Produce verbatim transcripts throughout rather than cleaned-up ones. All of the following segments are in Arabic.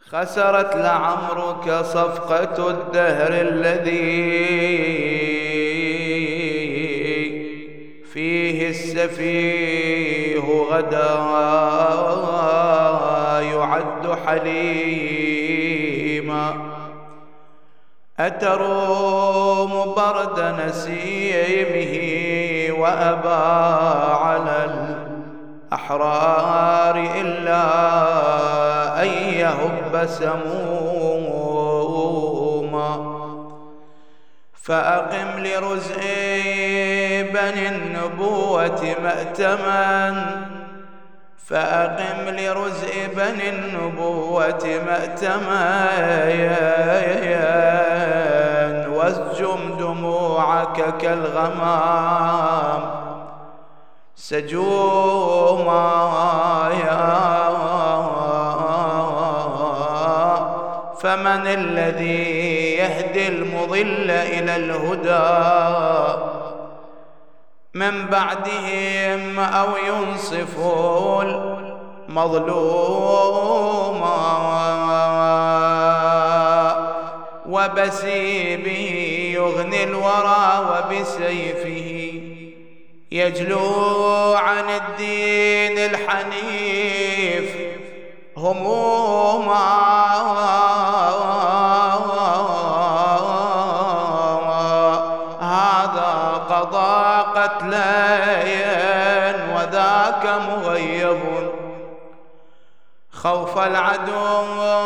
خسرت لعمرك صفقة الدهر الذي فيه السفيه غدا يعد حليما. أتروم برد نسيمه وأبى على الأحرار إلا أن يهب سموما. فأقم لرزء بني النبوة مأتما فأقم لرزء بني النبوة مأتما واسجم دموعك كالغمام سجوما. فمن الذي يهدي المضل إلى الهدى من بعدهم أو ينصف المظلوم؟ وبسيبه يغني الورى وبسيفه يجلو عن الدين الحنيف هموما. هذا قضى قتلين وذاك مغيب خوف العدو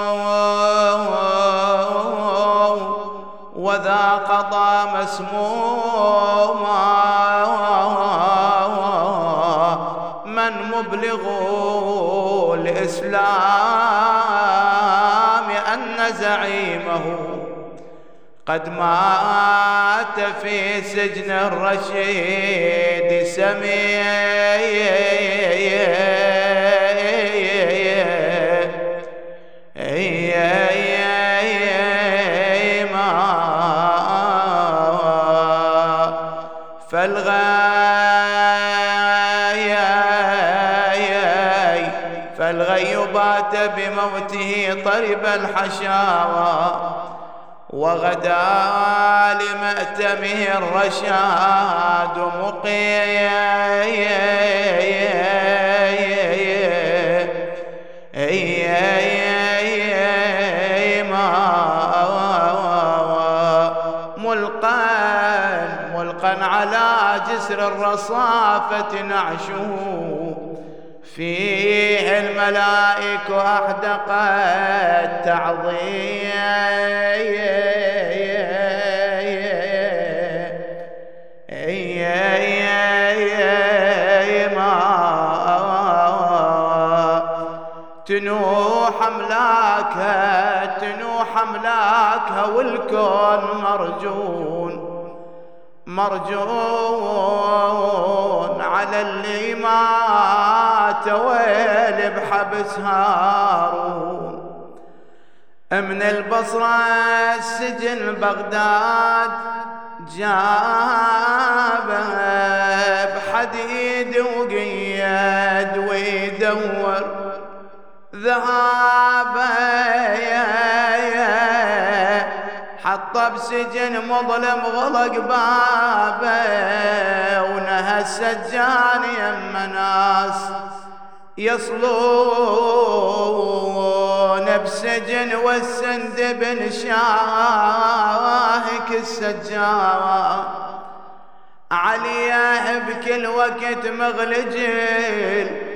وذا قضى مسموما. من مبلغ الإسلام أن زعيمه قد مات في سجن الرشيد سميما. فالغي بات بموته طرب الحشاوى وغدا لمأتمه الرشاد مقيما. ملقا ملقا على جسر الرصافة نعشه فيه الملائك أحدقت تعظيما. تنوح أملاك تنوح أملاك والكون مرجون مرجون على اللي مات ويل بحبس هارون. من البصرة السجن بغداد جابه بحديد وقيد ويدور ذهابه حطه بسجن مظلم غلق بابه ونهى السجان يم ناس يصلون بسجن والسندب شاهك السجاوة عليه بكل وقت مغلجل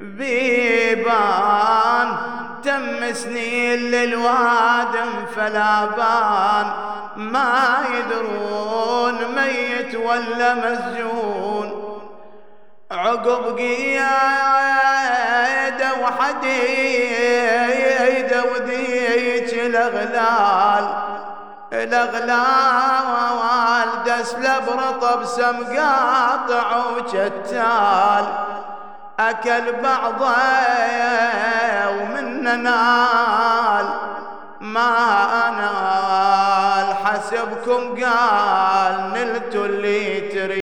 بيبان تم سنين للوادم فلا بان ما يدرون ميت ولا مسجون. عقب قياده وحديده وذيك الاغلال الاغلال دسله برطب سمقاطع وشتال أكل بعضه ومن نال ما نال حسبكم قال نلت اللي تريد.